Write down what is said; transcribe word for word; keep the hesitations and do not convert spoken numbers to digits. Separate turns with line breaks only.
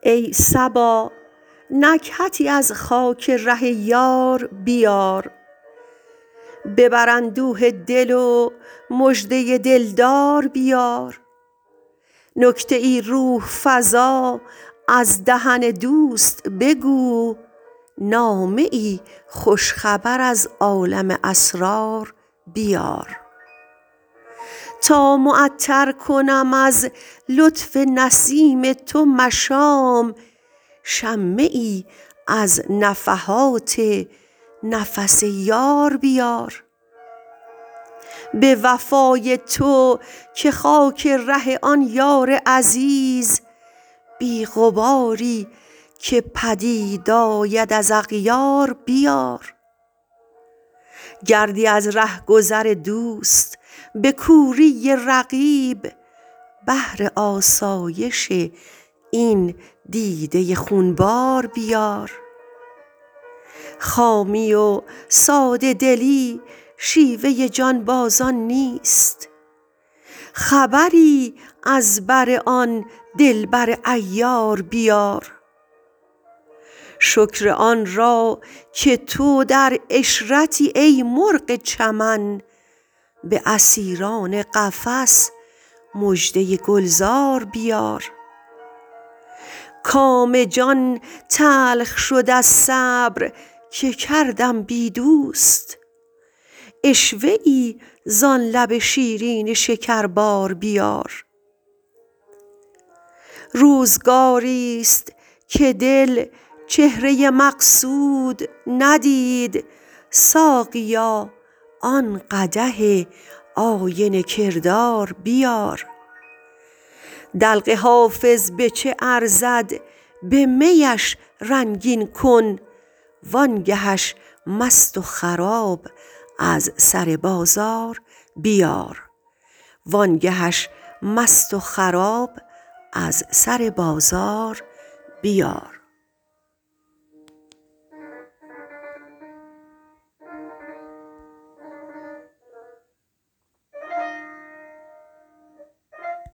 ای صبا نکهتی از خاک ره یار بیار ببر اندوه دل و مژده دلدار بیار نکته ای روح فزا از دهن دوست بگو نامه ای خوش خبر از عالم اسرار بیار تا معطر کنم از لطف نسیم تو مشام شمه ای از نفحات نفس یار بیار به وفای تو که خاک ره آن یار عزیز بی غباری که پدید آید از اغیار بیار گردی از رهگذر دوست به کوری رقیب بهر آسایش این دیده خونبار بیار خامی و ساده دلی شیوه جانبازان نیست خبری از بر آن دلبر عیار بیار شکر آن را که تو در عشرتی ای مرغ چمن به اسیران قفس مژده گلزار بیار کام جان تلخ شد از صبر که کردم بی دوست عشوه ای زان لب شیرین شکربار بیار روزگاریست که دل چهره مقصود ندید ساقیا آن قدح آینه کردار بیار دلق حافظ به چه ارزد به میش رنگین کن وانگهش مست و خراب از سر بازار بیار